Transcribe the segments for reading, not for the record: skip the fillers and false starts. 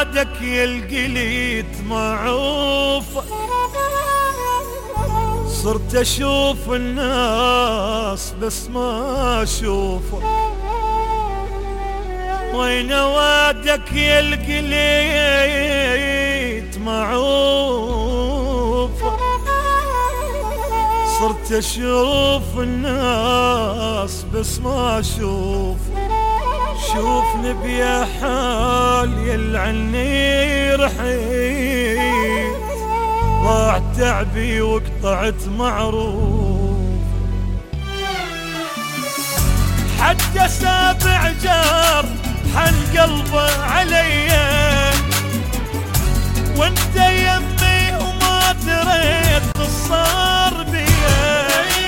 وادك يا القليت معروف، صرت اشوف الناس بس ما اشوفه. وين وادك يا القليت معروف، صرت اشوف الناس بس ما اشوف. شوفني بيا حال يلعني رحيت، ضاع تعبي وقطعت معروف. حتى سابع جار حن قلبه عليا، وانت يمي وما دريت صار بيا.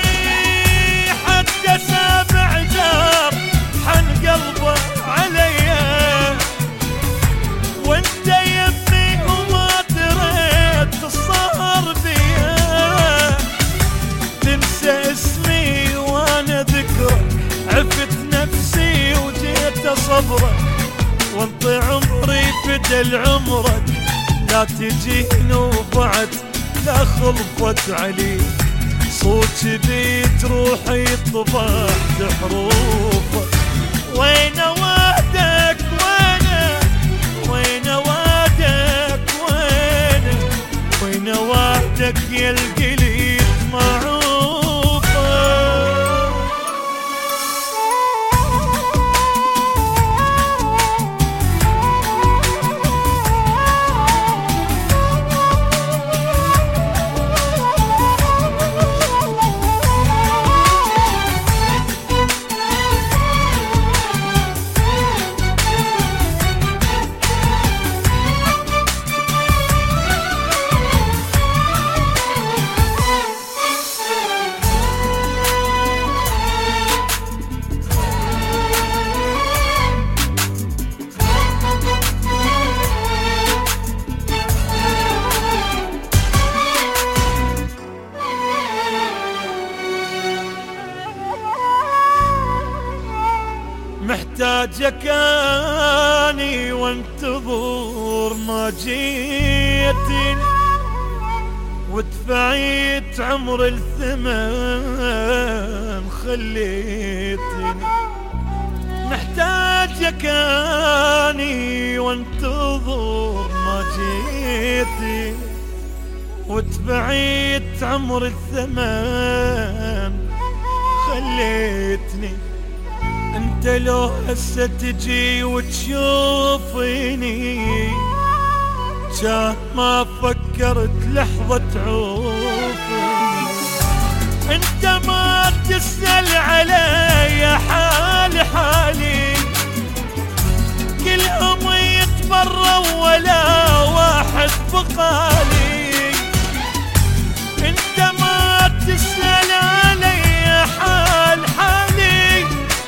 حتى سابع جار حن قلبه عليا، وانت يمي وما دريت صار بيا. تنسى اسمي وانا ذكرك، عفت نفسي وجيت صبرك، وانت عمري بدل عمرك. لا تجيني وبعد لا خلفت عليك، صوت بيت روحي طفح حروفك. وين وادك وين وادك وين وادك يا القليت معروفة. محتاجك اني وانتظر ما جيتني، ودفعيت عمر الثمن خليتني. محتاجك اني وانتظر ما جيتني، ودفعيت عمر الثمن خليتني. انت لو هسه تجي وتشوفيني، كان ما فكرت لحظة تعوفني. انت ما تسأل علي حالي، كلهم يتبروا ولا واحد بقالي. انت ما تسأل علي حالي،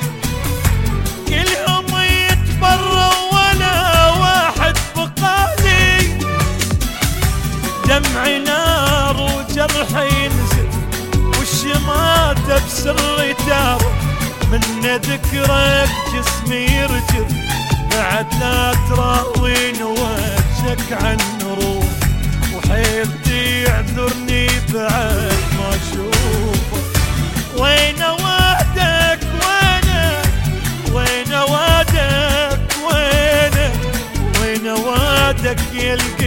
كلهم يتبروا ولا واحد بقالي. دمعي نار وجرحي ينزف، والشماتة بسري تارك، من ذكرك جسمي يرجف. بعد لا تراوين وجهك عن روح، وحيلتي يعذرني بعد ما اشوفك. وين وادك وين وادك وين وادك يا القليت